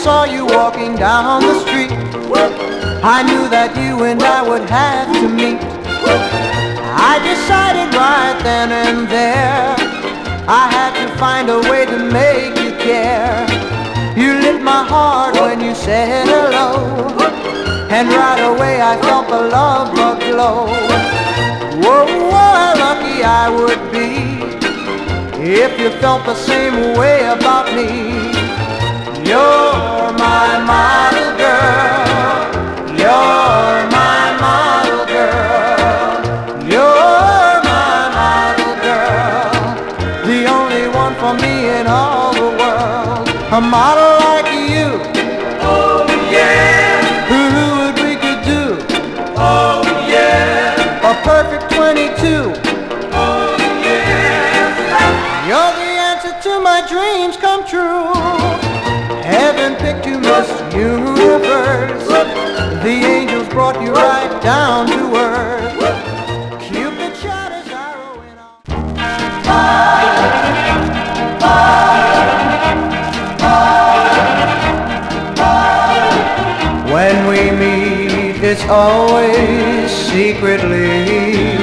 saw you walking down the street, I knew that you and I would have to meet. I decided right then and there I had to find a way to make you care. You lit my heart when you said hello, and right away I felt the love bug glow. Whoa, how lucky I would be if you felt the same way about me. You're my model girl, you're my model girl, you're my model girl, the only one for me in all the world. A model like you, oh yeah, who would we could do, oh yeah, a perfect 22, oh yeah, you're the answer to my dreams come true. Heaven picked you, Miss Universe, the angels brought you right down to earth. Cupid shot his arrow in When we meet, it's always secretly.